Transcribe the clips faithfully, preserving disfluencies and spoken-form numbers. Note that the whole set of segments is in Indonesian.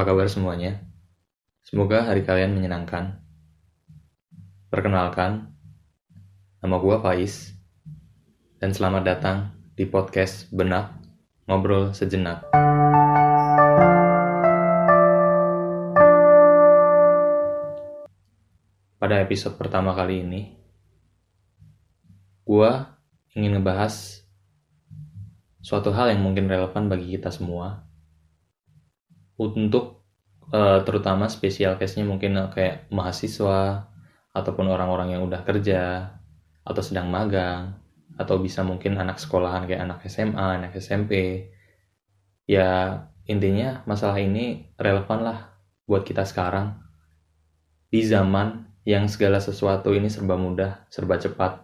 kabar semuanya? Semoga hari kalian menyenangkan. Perkenalkan, nama gua Faiz, dan selamat datang di podcast Benak Ngobrol Sejenak. Pada episode pertama kali ini, gua ingin ngebahas suatu hal yang mungkin relevan bagi kita semua. Untuk uh, terutama spesial case-nya mungkin uh, kayak mahasiswa ataupun orang-orang yang udah kerja atau sedang magang, atau bisa mungkin anak sekolahan kayak anak S M A, anak S M P. Ya intinya masalah ini relevan lah buat kita sekarang di zaman yang segala sesuatu ini serba mudah, serba cepat.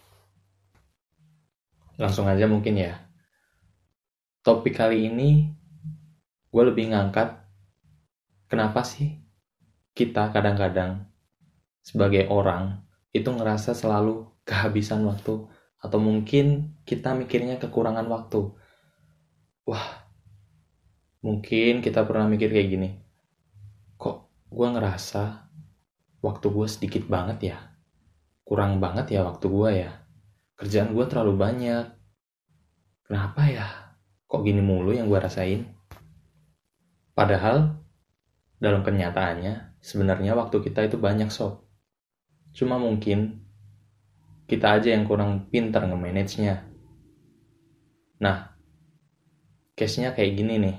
Langsung aja mungkin ya. Topik kali ini gue lebih ngangkat kenapa sih kita kadang-kadang sebagai orang itu ngerasa selalu kehabisan waktu, atau mungkin kita mikirnya kekurangan waktu. Wah, mungkin kita pernah mikir kayak gini, kok gue ngerasa waktu gue sedikit banget ya, kurang banget ya waktu gue ya, kerjaan gue terlalu banyak, kenapa ya, kok gini mulu yang gue rasain. Padahal dalam kenyataannya sebenarnya waktu kita itu banyak sob. Cuma mungkin kita aja yang kurang pintar nge-manage-nya. Nah, case-nya kayak gini nih.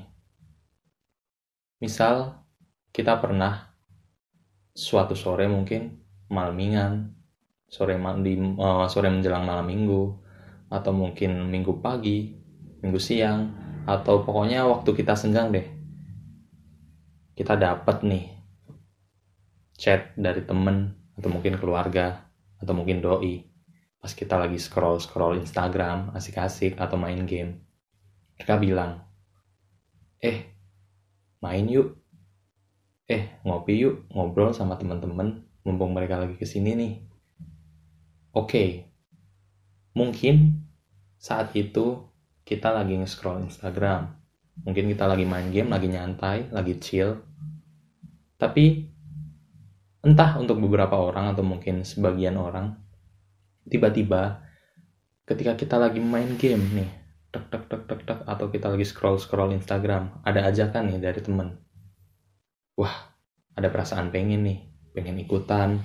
Misal kita pernah suatu sore mungkin malamingan, sore di uh, sore menjelang malam minggu, atau mungkin minggu pagi, minggu siang, atau pokoknya waktu kita senggang deh. Kita dapat nih chat dari temen, atau mungkin keluarga, atau mungkin doi, pas kita lagi scroll-scroll Instagram, asik-asik, atau main game. Mereka bilang, eh main yuk, eh ngopi yuk, ngobrol sama teman-teman, mumpung mereka lagi kesini nih. Oke, mungkin saat itu kita lagi nge-scroll Instagram, mungkin kita lagi main game, lagi nyantai, lagi chill. Tapi entah untuk beberapa orang atau mungkin sebagian orang, tiba-tiba ketika kita lagi main game nih, tek tek tek tek tek, atau kita lagi scroll scroll Instagram, ada ajakan nih dari temen. Wah, ada perasaan pengen nih, pengen ikutan,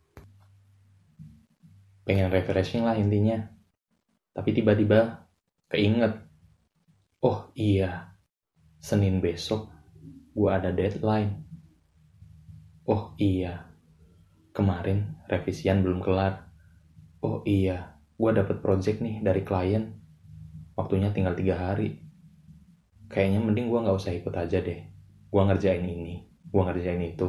pengen refreshing lah intinya. Tapi tiba-tiba keinget, oh iya, Senin besok gua ada deadline. Oh iya, kemarin revisian belum kelar. Oh iya, gue dapet project nih dari klien, waktunya tinggal tiga hari. Kayaknya mending gue gak usah ikut aja deh. Gue ngerjain ini, gue ngerjain itu.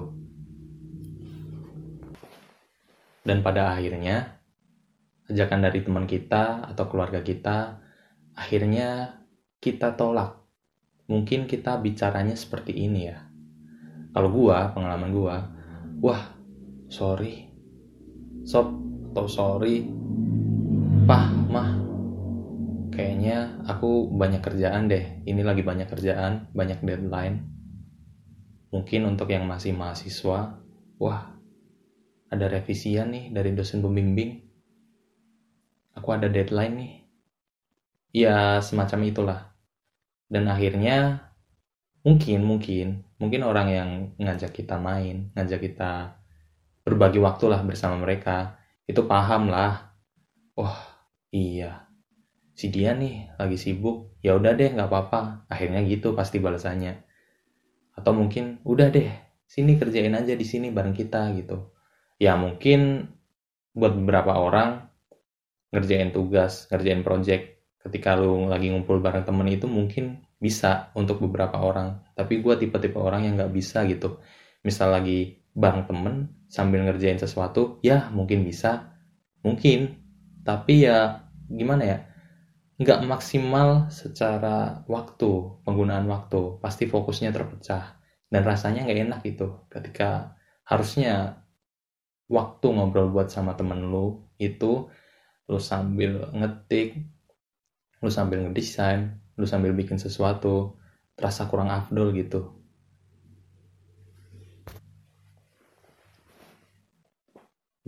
Dan pada akhirnya, ajakan dari teman kita atau keluarga kita, akhirnya kita tolak. Mungkin kita bicaranya seperti ini ya. Kalau gue, pengalaman gue, wah sorry sob, atau sorry pah, mah, kayaknya aku banyak kerjaan deh, ini lagi banyak kerjaan, banyak deadline. Mungkin untuk yang masih mahasiswa, wah ada revisian nih dari dosen pembimbing, aku ada deadline nih, ya semacam itulah. Dan akhirnya mungkin mungkin mungkin orang yang ngajak kita main, ngajak kita berbagi waktu lah bersama mereka, itu paham lah, oh iya si dia nih lagi sibuk, ya udah deh nggak apa-apa, akhirnya gitu pasti balasannya. Atau mungkin udah deh sini kerjain aja di sini bareng kita gitu. Ya mungkin buat beberapa orang ngerjain tugas, ngerjain project ketika lu lagi ngumpul bareng temen itu mungkin bisa untuk beberapa orang. Tapi gue tipe-tipe orang yang nggak bisa gitu. Misal lagi bareng temen sambil ngerjain sesuatu, ya mungkin bisa, mungkin, tapi ya gimana ya, nggak maksimal secara waktu, penggunaan waktu, pasti fokusnya terpecah dan rasanya nggak enak gitu ketika harusnya waktu ngobrol buat sama temen lu itu lu sambil ngetik, lu sambil ngedesain, lu sambil bikin sesuatu, terasa kurang afdol gitu.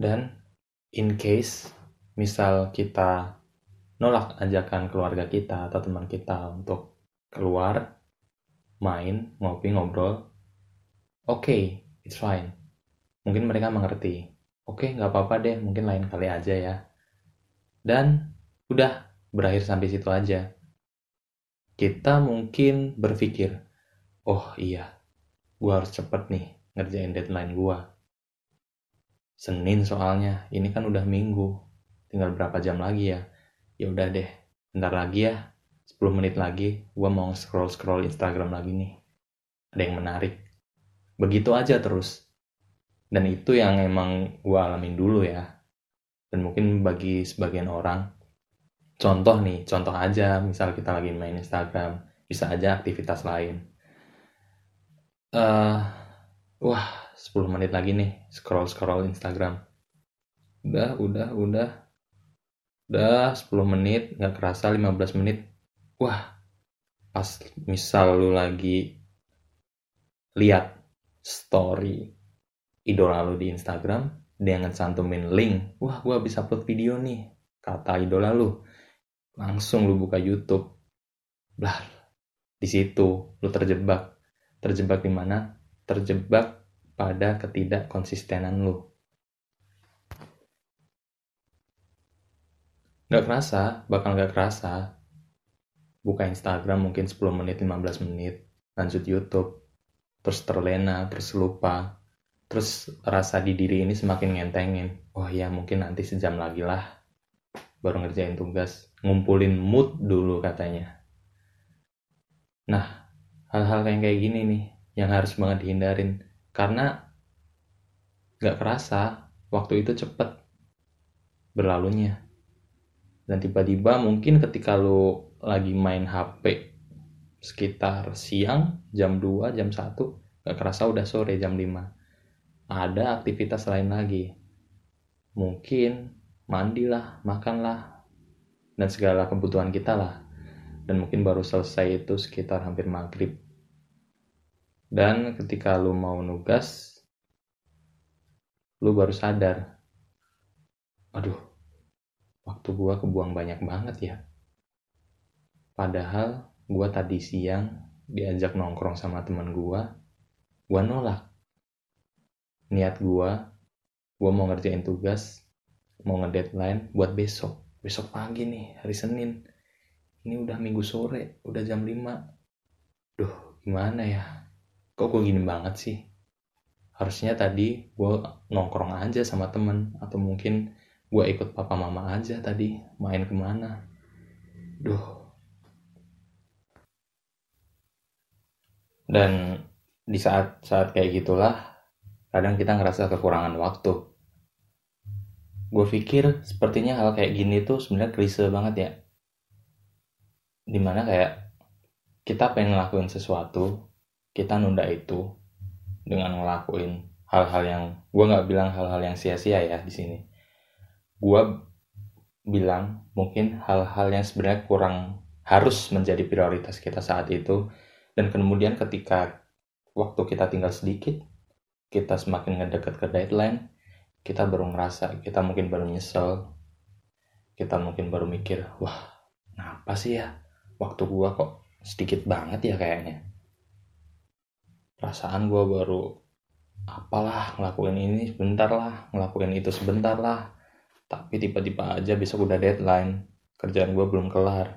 Dan in case misal kita nolak ajakan keluarga kita atau teman kita untuk keluar, main, ngopi, ngobrol, oke, okay, it's fine. Mungkin mereka mengerti. Oke, okay, nggak apa-apa deh, mungkin lain kali aja ya. Dan udah, berakhir sampai situ aja. Kita mungkin berpikir, oh iya, gue harus cepet nih ngerjain deadline gue. Senin soalnya, ini kan udah Minggu, tinggal berapa jam lagi ya. Ya udah deh, bentar lagi ya, sepuluh menit lagi, gue mau scroll-scroll Instagram lagi nih. Ada yang menarik. Begitu aja terus. Dan itu yang emang gue alamin dulu ya. Dan mungkin bagi sebagian orang, contoh nih, contoh aja, misal kita lagi main Instagram, bisa aja aktivitas lain. Uh, wah, sepuluh menit lagi nih, scroll-scroll Instagram. Udah, udah, udah. Udah sepuluh menit, gak kerasa lima belas menit. Wah, pas misal lu lagi lihat story idola lu di Instagram, dia ngecantumin link, wah gue habis upload video nih, kata idola lu, langsung lu buka YouTube, blah, di situ lu terjebak, terjebak di mana? Terjebak pada ketidakkonsistenan lu. Gak kerasa, bakal gak kerasa, buka Instagram mungkin sepuluh menit, lima belas menit, lanjut YouTube, terus terlena, terus lupa. Terus rasa di diri ini semakin ngentengin. Oh ya mungkin nanti sejam lagi lah baru ngerjain tugas. Ngumpulin mood dulu katanya. Nah, hal-hal yang kayak gini nih yang harus banget dihindarin. Karena gak kerasa waktu itu cepet berlalunya. Dan tiba-tiba mungkin ketika lu lagi main H P sekitar siang, jam dua, jam satu, gak kerasa udah sore jam lima. Ada aktivitas lain lagi, mungkin mandilah, makanlah, dan segala kebutuhan kita lah, dan mungkin baru selesai itu sekitar hampir maghrib. Dan ketika lu mau nugas, lu baru sadar, aduh, waktu gua kebuang banyak banget ya. Padahal gua tadi siang diajak nongkrong sama teman gua, gua nolak. Niat gua, gua mau ngerjain tugas, mau ngedeadline buat besok. Besok pagi nih, hari Senin. Ini udah Minggu sore, udah jam lima. Duh, gimana ya? Kok gue gini banget sih? Harusnya tadi gue nongkrong aja sama temen. Atau mungkin gue ikut papa mama aja tadi, main kemana. Duh. Dan di saat-saat kayak gitulah, kadang kita ngerasa kekurangan waktu. Gue pikir sepertinya hal kayak gini tuh sebenarnya klise banget ya. Dimana kayak kita pengen ngelakuin sesuatu, kita nunda itu dengan ngelakuin hal-hal yang, gue nggak bilang hal-hal yang sia-sia ya di sini. Gue bilang mungkin hal-hal yang sebenarnya kurang harus menjadi prioritas kita saat itu, dan kemudian ketika waktu kita tinggal sedikit, kita semakin ngedekat ke deadline, kita baru ngerasa, kita mungkin baru nyesel, kita mungkin baru mikir, wah, kenapa sih ya waktu gue kok sedikit banget ya kayaknya. Perasaan gue baru apalah ngelakuin ini sebentar lah, ngelakuin itu sebentar lah, tapi tiba-tiba aja besok udah deadline, kerjaan gue belum kelar.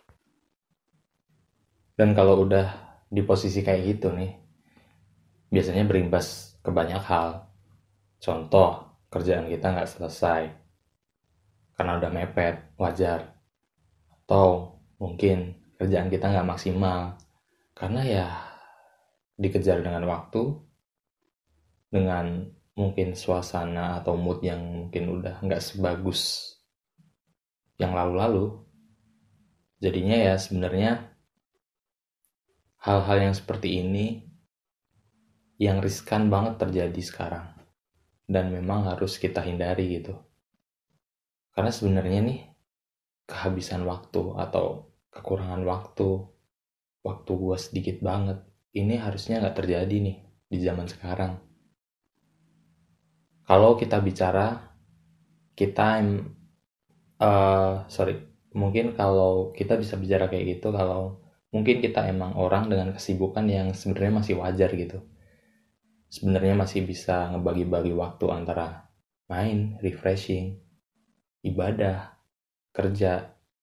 Dan kalau udah di posisi kayak gitu nih, biasanya berimbas ke banyak hal. Contoh, kerjaan kita gak selesai karena udah mepet, wajar. Atau mungkin kerjaan kita gak maksimal karena ya dikejar dengan waktu, dengan mungkin suasana atau mood yang mungkin udah gak sebagus yang lalu-lalu. Jadinya ya sebenarnya hal-hal yang seperti ini yang riskan banget terjadi sekarang, dan memang harus kita hindari gitu. Karena sebenarnya nih kehabisan waktu atau kekurangan waktu, waktu gue sedikit banget, ini harusnya gak terjadi nih di zaman sekarang. Kalau kita bicara, kita uh, sorry, mungkin kalau kita bisa bicara kayak gitu, kalau mungkin kita emang orang dengan kesibukan yang sebenarnya masih wajar gitu. Sebenarnya masih bisa ngebagi-bagi waktu antara main, refreshing, ibadah, kerja,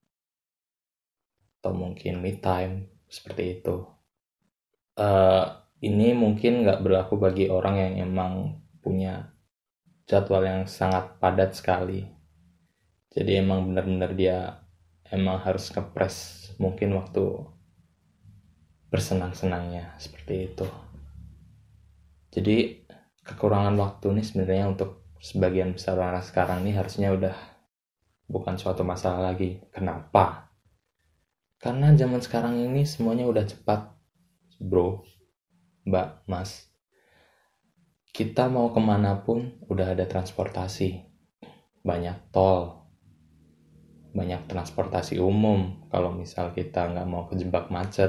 atau mungkin me time, seperti itu. Uh, ini mungkin nggak berlaku bagi orang yang emang punya jadwal yang sangat padat sekali. Jadi emang benar-benar dia emang harus ngepres mungkin waktu bersenang-senangnya, seperti itu. Jadi kekurangan waktu ini sebenarnya untuk sebagian besar orang sekarang ini harusnya udah bukan suatu masalah lagi. Kenapa? Karena zaman sekarang ini semuanya udah cepat, bro, mbak, mas. Kita mau kemana pun udah ada transportasi. Banyak tol, banyak transportasi umum kalau misal kita nggak mau kejebak macet.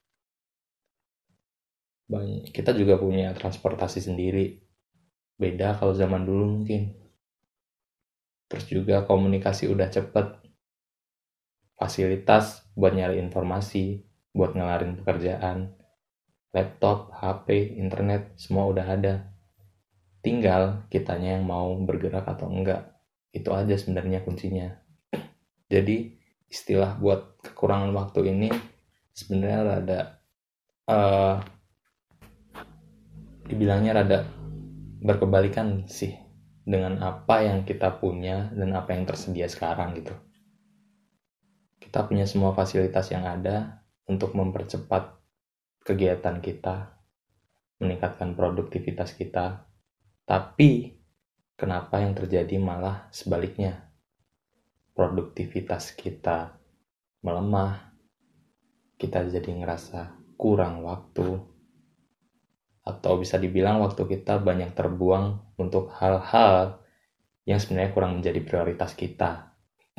Banyak, kita juga punya transportasi sendiri. Beda kalau zaman dulu mungkin. Terus juga komunikasi udah cepet. Fasilitas buat nyari informasi, buat ngelarin pekerjaan. Laptop, H P, internet, semua udah ada. Tinggal kitanya yang mau bergerak atau enggak. Itu aja sebenarnya kuncinya. Jadi istilah buat kekurangan waktu ini sebenarnya rada uh, dibilangnya rada berkebalikan sih dengan apa yang kita punya dan apa yang tersedia sekarang gitu. Kita punya semua fasilitas yang ada untuk mempercepat kegiatan kita, meningkatkan produktivitas kita. Tapi kenapa yang terjadi malah sebaliknya? Produktivitas kita melemah, kita jadi ngerasa kurang waktu, atau bisa dibilang waktu kita banyak terbuang untuk hal-hal yang sebenarnya kurang menjadi prioritas kita.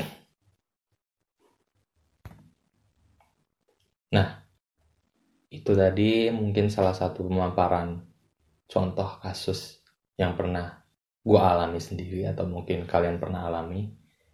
Nah, itu tadi mungkin salah satu pemaparan contoh kasus yang pernah gue alami sendiri atau mungkin kalian pernah alami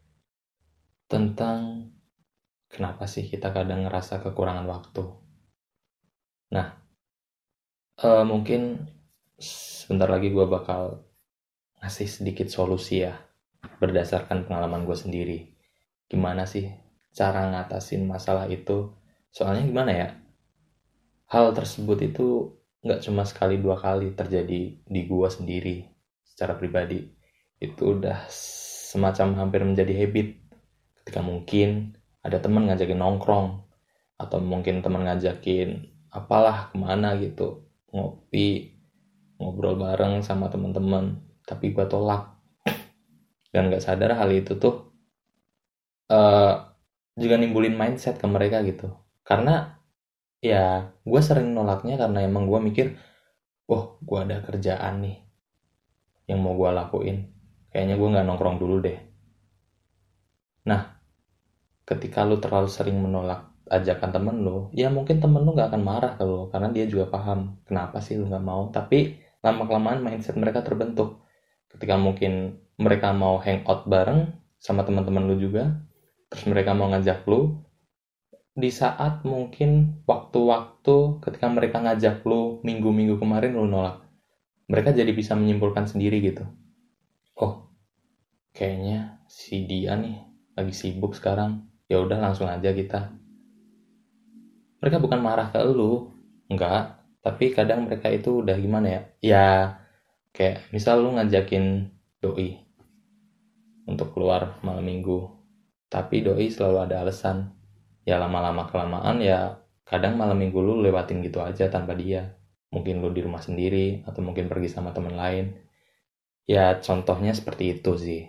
tentang kenapa sih kita kadang ngerasa kekurangan waktu. Nah, uh, mungkin sebentar lagi gue bakal ngasih sedikit solusi ya berdasarkan pengalaman gue sendiri. Gimana sih cara ngatasin masalah itu? Soalnya gimana ya, hal tersebut itu gak cuma sekali dua kali terjadi di gue sendiri secara pribadi. Itu udah semacam hampir menjadi habit. Ketika mungkin ada teman ngajakin nongkrong, atau mungkin teman ngajakin apalah kemana gitu, ngopi, ngobrol bareng sama teman-teman, tapi gue tolak. Dan gak sadar hal itu tuh uh, juga nimbulin mindset ke mereka gitu. Karena ya gue sering nolaknya karena emang gue mikir, oh gue ada kerjaan nih yang mau gue lakuin, kayaknya gue gak nongkrong dulu deh. Nah, ketika lu terlalu sering menolak ajakan temen lu, ya mungkin temen lu gak akan marah ke lu, karena dia juga paham kenapa sih lu gak mau. Tapi lama-kelamaan mindset mereka terbentuk. Ketika mungkin mereka mau hangout bareng sama teman-teman lu juga, terus mereka mau ngajak lu, di saat mungkin waktu-waktu ketika mereka ngajak lu minggu-minggu kemarin lu nolak, mereka jadi bisa menyimpulkan sendiri gitu. Oh, kayaknya si dia nih lagi sibuk sekarang, ya udah langsung aja kita. Mereka bukan marah ke lu, enggak, tapi kadang mereka itu udah gimana ya, ya kayak misal lu ngajakin doi untuk keluar malam minggu, tapi doi selalu ada alasan. Ya lama-lama kelamaan ya kadang malam minggu lu lewatin gitu aja tanpa dia. Mungkin lu di rumah sendiri atau mungkin pergi sama teman lain. Ya contohnya seperti itu sih.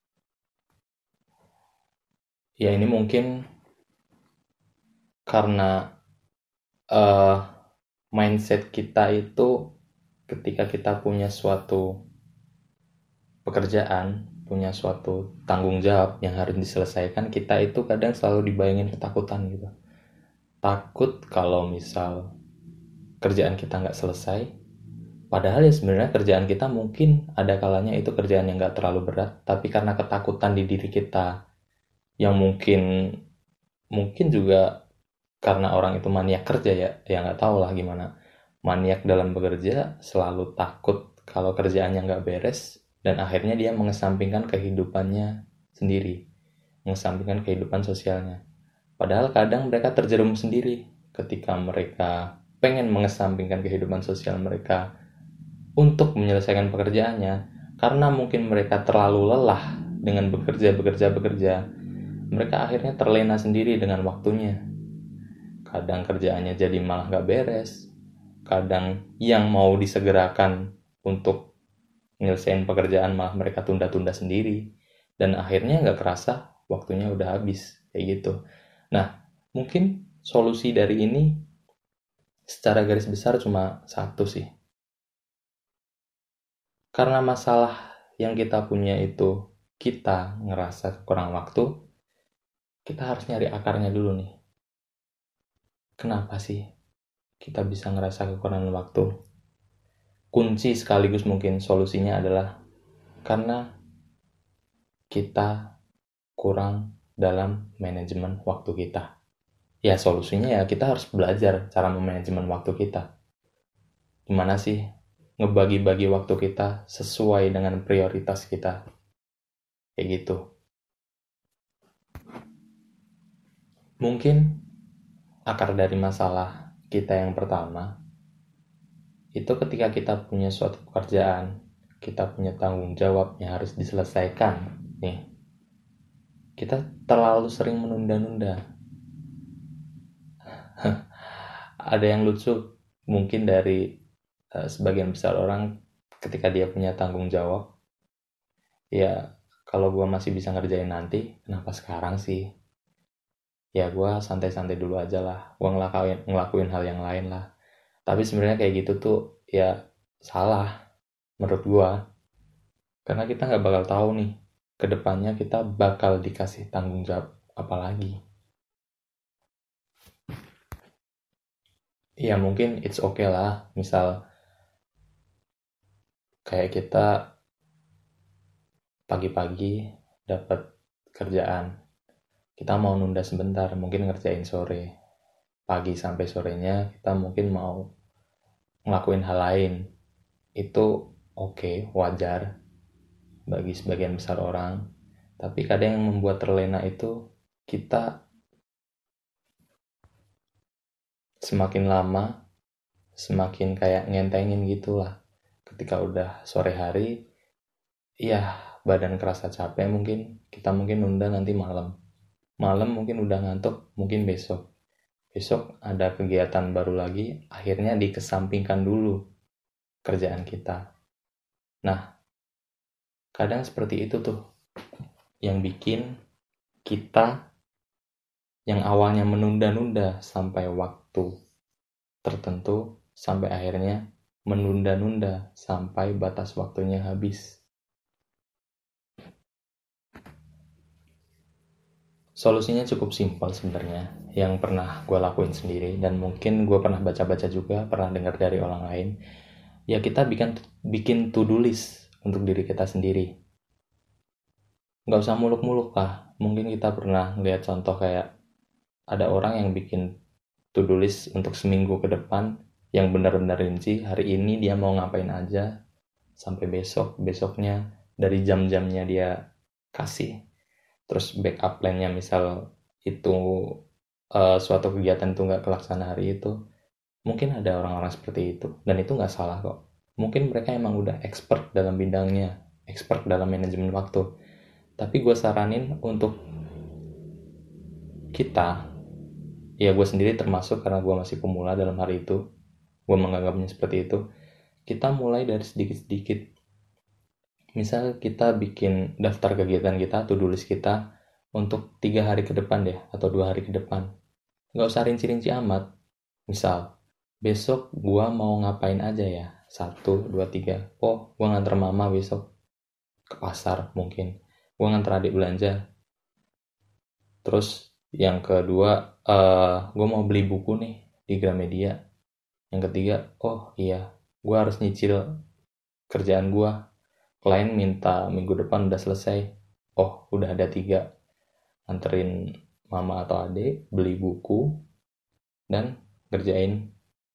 Ya ini mungkin karena uh, mindset kita itu ketika kita punya suatu pekerjaan, punya suatu tanggung jawab yang harus diselesaikan, kita itu kadang selalu dibayangin ketakutan gitu. Takut kalau misal kerjaan kita nggak selesai, Padahal ya sebenarnya kerjaan kita mungkin ada kalanya itu kerjaan yang gak terlalu berat, tapi karena ketakutan di diri kita yang mungkin mungkin juga karena orang itu maniak kerja ya, ya nggak tahu lah gimana. Maniak dalam bekerja, selalu takut kalau kerjaannya nggak beres, dan akhirnya dia mengesampingkan kehidupannya sendiri, mengesampingkan kehidupan sosialnya. Padahal kadang mereka terjerum sendiri ketika mereka pengen mengesampingkan kehidupan sosial mereka untuk menyelesaikan pekerjaannya, karena mungkin mereka terlalu lelah dengan bekerja, bekerja, bekerja. Mereka akhirnya terlena sendiri dengan waktunya. Kadang kerjaannya jadi malah gak beres. Kadang yang mau disegerakan untuk menyelesaikan pekerjaan malah mereka tunda-tunda sendiri. Dan akhirnya gak kerasa waktunya udah habis. Kayak gitu. Nah, mungkin solusi dari ini secara garis besar cuma satu sih. Karena masalah yang kita punya itu kita ngerasa kurang waktu, kita harus nyari akarnya dulu nih. Kenapa sih kita bisa ngerasa kekurangan waktu? Kunci sekaligus mungkin solusinya adalah karena kita kurang dalam manajemen waktu kita. Ya solusinya ya kita harus belajar cara memanajemen waktu kita. Gimana sih ngebagi-bagi waktu kita sesuai dengan prioritas kita. Kayak gitu. Mungkin akar dari masalah kita yang pertama itu ketika kita punya suatu pekerjaan, kita punya tanggung jawab yang harus diselesaikan nih, kita terlalu sering menunda-nunda. Ada yang lucu mungkin dari uh, sebagian besar orang ketika dia punya tanggung jawab, ya kalau gue masih bisa ngerjain nanti, kenapa sekarang sih? Ya gue santai-santai dulu aja lah, gue ngelakuin, ngelakuin hal yang lain lah. Tapi sebenarnya kayak gitu tuh ya salah menurut gue. Karena kita gak bakal tahu nih, kedepannya kita bakal dikasih tanggung jawab apa lagi. Ya mungkin it's okay lah, misal kayak kita pagi-pagi dapat kerjaan, kita mau nunda sebentar, mungkin ngerjain sore, pagi sampai sorenya kita mungkin mau ngelakuin hal lain. Itu oke, okay, wajar bagi sebagian besar orang. Tapi kadang yang membuat terlena itu kita semakin lama semakin kayak ngentengin gitulah. Ketika udah sore hari, ya badan kerasa capek, mungkin kita mungkin nunda nanti malam. Malam mungkin udah ngantuk, mungkin besok. Besok ada kegiatan baru lagi, akhirnya dikesampingkan dulu kerjaan kita. Nah, kadang seperti itu tuh yang bikin kita yang awalnya menunda-nunda sampai waktu tertentu, sampai akhirnya menunda-nunda sampai batas waktunya habis. Solusinya cukup simpel sebenarnya, yang pernah gue lakuin sendiri dan mungkin gue pernah baca-baca juga, pernah dengar dari orang lain. Ya kita bikin bikin to-do list untuk diri kita sendiri. Gak usah muluk-muluk lah. Mungkin kita pernah ngeliat contoh kayak ada orang yang bikin to-do list untuk seminggu ke depan yang benar-benar rinci. Hari ini dia mau ngapain aja sampai besok, besoknya dari jam-jamnya dia kasih. Terus backup plan-nya misal itu uh, suatu kegiatan itu gak kelaksana hari itu, mungkin ada orang-orang seperti itu, dan itu gak salah kok. Mungkin mereka emang udah expert dalam bidangnya, expert dalam manajemen waktu. Tapi gue saranin untuk kita, ya gue sendiri termasuk karena gue masih pemula dalam hari itu, gue menganggapnya seperti itu, kita mulai dari sedikit-sedikit. Misal kita bikin daftar kegiatan kita, to-do list kita untuk tiga hari ke depan deh, atau dua hari ke depan. Gak usah rinci-rinci amat. Misal, besok gue mau ngapain aja ya? Satu, dua, tiga. Oh, gue nganter mama besok ke pasar mungkin. Gue nganter adik belanja. Terus yang kedua, uh, gue mau beli buku nih di Gramedia. Yang ketiga, oh iya, gue harus nyicil kerjaan gue. Klien minta minggu depan udah selesai, oh udah ada tiga, anterin mama atau adik, beli buku, dan ngerjain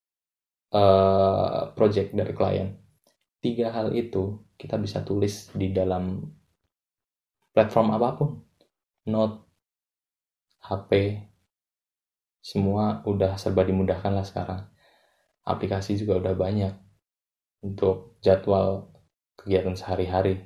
uh, project dari klien. Tiga hal itu kita bisa tulis di dalam platform apapun, note, H P, semua udah serba dimudahkan lah sekarang. Aplikasi juga udah banyak untuk jadwal kegiatan sehari-hari.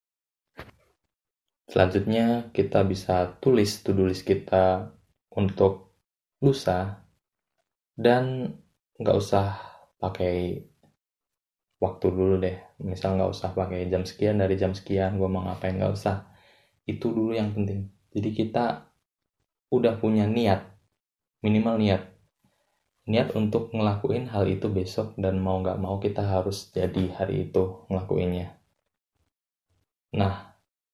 Selanjutnya kita bisa tulis to-do list kita untuk lusa, dan nggak usah pakai waktu dulu deh. Misal nggak usah pakai jam sekian, dari jam sekian gue mau ngapain, nggak usah. Itu dulu yang penting. Jadi kita udah punya niat, minimal niat. Niat untuk ngelakuin hal itu besok, dan mau nggak mau kita harus jadi hari itu ngelakuinnya. Nah,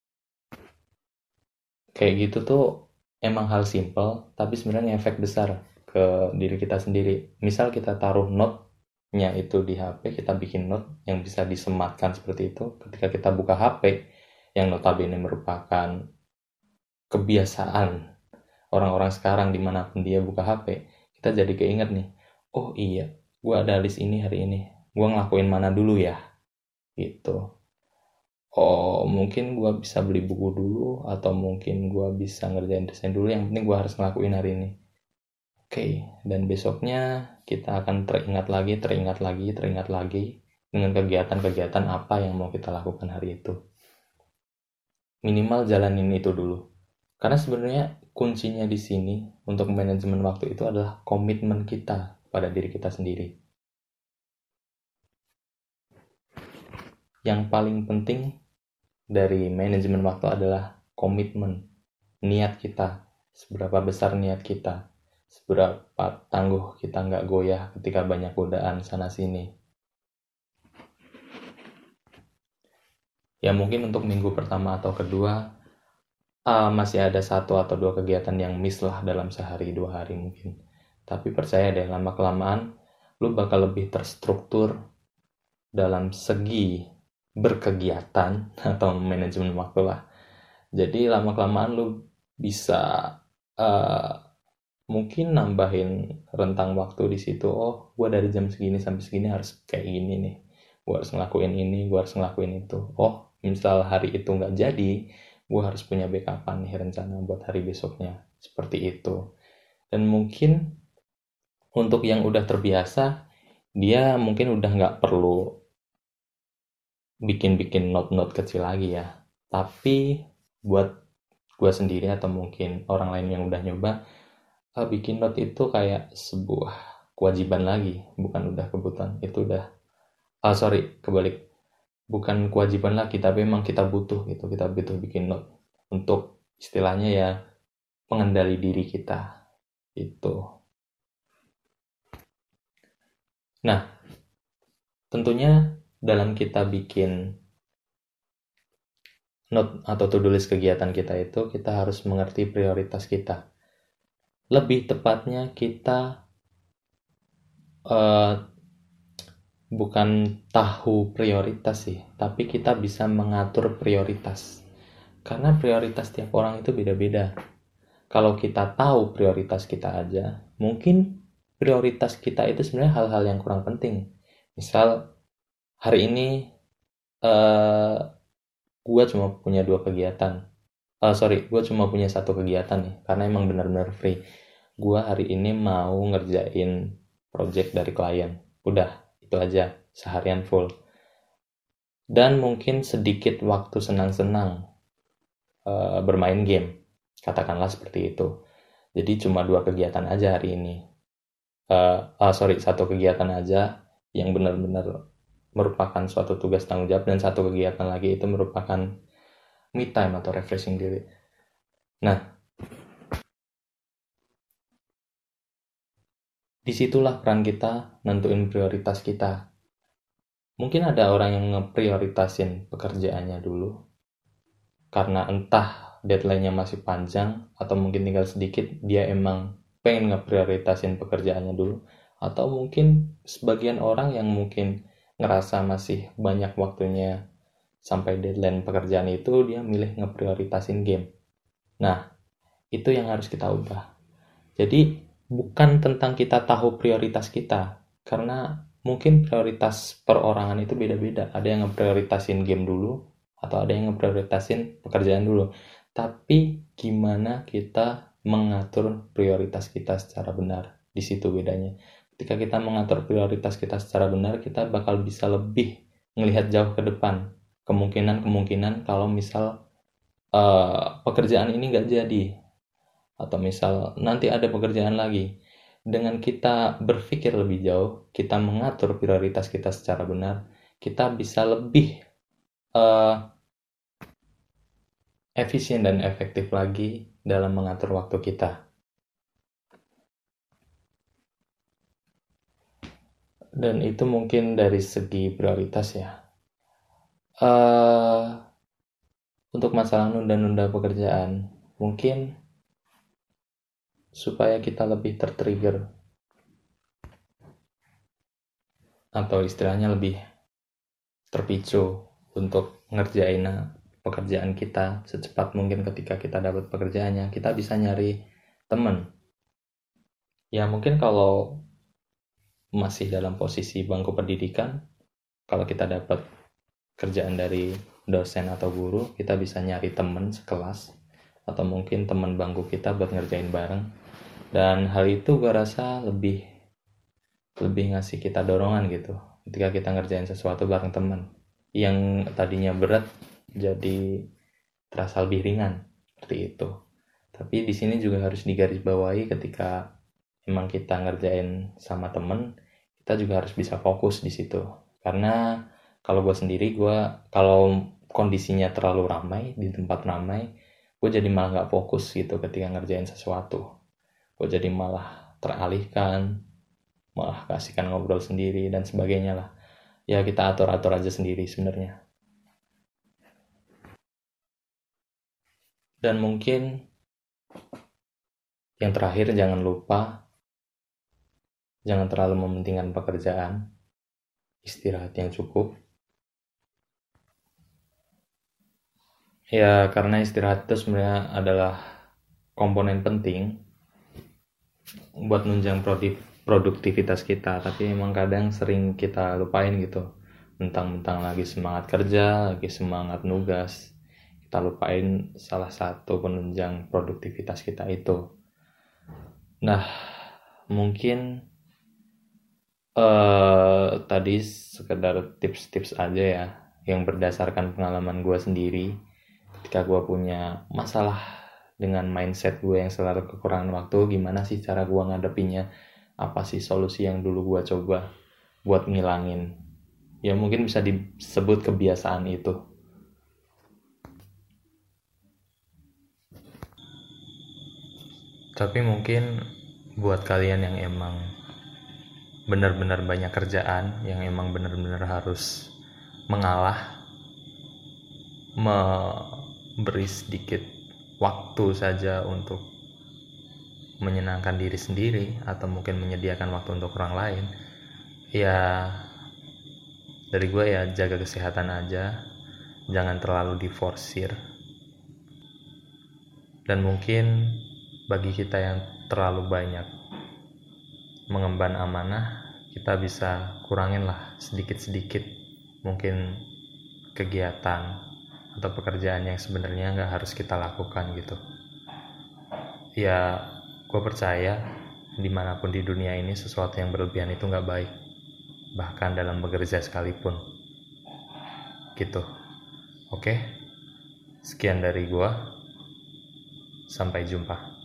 kayak gitu tuh emang hal simple, tapi sebenarnya efek besar ke diri kita sendiri. Misal kita taruh note-nya itu di H P, kita bikin note yang bisa disematkan seperti itu. Ketika kita buka H P, yang notabene merupakan kebiasaan orang-orang sekarang dimanapun dia buka H P, kita jadi keinget nih, oh iya, gue ada list ini hari ini, gue ngelakuin mana dulu ya, gitu. Oh mungkin gue bisa beli buku dulu, atau mungkin gue bisa ngerjain desain dulu, yang penting gue harus ngelakuin hari ini. Oke, dan besoknya kita akan teringat lagi, teringat lagi, teringat lagi dengan kegiatan-kegiatan apa yang mau kita lakukan hari itu. Minimal jalanin itu dulu. Karena sebenarnya kuncinya di sini untuk manajemen waktu itu adalah komitmen kita pada diri kita sendiri. Yang paling penting dari manajemen waktu adalah komitmen, niat kita, seberapa besar niat kita, seberapa tangguh kita nggak goyah ketika banyak godaan sana sini. Ya mungkin untuk minggu pertama atau kedua uh, masih ada satu atau dua kegiatan yang miss lah dalam sehari dua hari mungkin. Tapi percaya deh, lama kelamaan lu bakal lebih terstruktur dalam segi berkegiatan atau manajemen waktu lah. Jadi lama-kelamaan lu bisa uh, mungkin nambahin rentang waktu di situ. Oh, gue dari jam segini sampai segini harus kayak gini nih. Gue harus ngelakuin ini, gue harus ngelakuin itu. Oh, misal hari itu nggak jadi, gue harus punya backupan nih rencana buat hari besoknya. Seperti itu. Dan mungkin untuk yang udah terbiasa, dia mungkin udah nggak perlu bikin-bikin note-note kecil lagi ya. Tapi buat gue sendiri atau mungkin orang lain yang udah nyoba, uh, bikin note itu kayak sebuah kewajiban lagi, bukan udah kebutuhan. Itu udah, ah uh, sorry kebalik, bukan kewajiban lagi, tapi memang kita butuh gitu. Kita butuh bikin note untuk istilahnya ya pengendali diri kita itu. Nah, tentunya dalam kita bikin note atau to-do list kegiatan kita itu, kita harus mengerti prioritas kita. Lebih tepatnya kita uh, bukan tahu prioritas sih, tapi kita bisa mengatur prioritas. Karena prioritas tiap orang itu beda-beda. Kalau kita tahu prioritas kita aja, mungkin prioritas kita itu sebenarnya hal-hal yang kurang penting. Misal hari ini uh, gue cuma punya dua kegiatan. Uh, sorry, gue cuma punya satu kegiatan nih, karena emang benar-benar free. Gue hari ini mau ngerjain project dari klien. Udah, itu aja, seharian full. Dan mungkin sedikit waktu senang-senang uh, bermain game. Katakanlah seperti itu. Jadi cuma dua kegiatan aja hari ini. Uh, uh, sorry, satu kegiatan aja yang benar-benar merupakan suatu tugas tanggung jawab, dan satu kegiatan lagi itu merupakan me time atau refreshing diri. Nah, disitulah peran kita nentuin prioritas kita. Mungkin ada orang yang ngeprioritasin pekerjaannya dulu karena entah deadline-nya masih panjang, atau mungkin tinggal sedikit, dia emang pengen ngeprioritasin pekerjaannya dulu. Atau mungkin sebagian orang yang mungkin ngerasa masih banyak waktunya sampai deadline pekerjaan itu, dia milih ngeprioritasin game. Nah, itu yang harus kita ubah. Jadi bukan tentang kita tahu prioritas kita, karena mungkin prioritas perorangan itu beda-beda. Ada yang ngeprioritasin game dulu, atau ada yang ngeprioritasin pekerjaan dulu. Tapi gimana kita mengatur prioritas kita secara benar, di situ bedanya. Ketika kita mengatur prioritas kita secara benar, kita bakal bisa lebih ngelihat jauh ke depan. Kemungkinan-kemungkinan kalau misal uh, pekerjaan ini nggak jadi, atau misal nanti ada pekerjaan lagi. Dengan kita berpikir lebih jauh, kita mengatur prioritas kita secara benar, kita bisa lebih uh, efisien dan efektif lagi dalam mengatur waktu kita. Dan itu mungkin dari segi prioritas ya. Uh, untuk masalah nunda-nunda pekerjaan, mungkin supaya kita lebih tertrigger, atau istilahnya lebih terpicu untuk ngerjain pekerjaan kita secepat mungkin. Ketika kita dapat pekerjaannya, kita bisa nyari temen. Ya mungkin kalau masih dalam posisi bangku pendidikan, kalau kita dapat kerjaan dari dosen atau guru, kita bisa nyari temen sekelas, atau mungkin teman bangku kita buat ngerjain bareng. Dan hal itu gue rasa lebih lebih ngasih kita dorongan gitu, ketika kita ngerjain sesuatu bareng teman. Yang tadinya berat jadi terasa lebih ringan, seperti itu. Tapi di sini juga harus digarisbawahi, ketika emang kita ngerjain sama temen, kita juga harus bisa fokus di situ. Karena kalau gue sendiri, gue kalau kondisinya terlalu ramai, di tempat ramai, gue jadi malah nggak fokus gitu ketika ngerjain sesuatu. Gue jadi malah teralihkan, malah kasihkan ngobrol sendiri dan sebagainya lah. Ya kita atur-atur aja sendiri sebenarnya. Dan mungkin yang terakhir, jangan lupa, jangan terlalu mementingkan pekerjaan. Istirahat yang cukup. Ya karena istirahat itu sebenarnya adalah komponen penting buat nunjang produktivitas kita. Tapi emang kadang sering kita lupain gitu. Mentang-mentang lagi semangat kerja, lagi semangat nugas, kita lupain salah satu penunjang produktivitas kita itu. Nah, mungkin uh, tadi sekedar tips-tips aja ya, yang berdasarkan pengalaman gue sendiri. Ketika gue punya masalah dengan mindset gue yang selalu kekurangan waktu, gimana sih cara gue ngadepinnya, apa sih solusi yang dulu gue coba buat ngilangin. Ya mungkin bisa disebut kebiasaan itu. Tapi mungkin buat kalian yang emang benar-benar banyak kerjaan, yang emang benar-benar harus mengalah, memberi sedikit waktu saja untuk menyenangkan diri sendiri, atau mungkin menyediakan waktu untuk orang lain, ya dari gue ya jaga kesehatan aja, jangan terlalu diforsir. Dan mungkin bagi kita yang terlalu banyak mengemban amanah, kita bisa kurangin lah sedikit-sedikit mungkin kegiatan atau pekerjaan yang sebenarnya nggak harus kita lakukan gitu. Ya gue percaya dimanapun di dunia ini, sesuatu yang berlebihan itu nggak baik, bahkan dalam bekerja sekalipun gitu. Oke, sekian dari gue, sampai jumpa.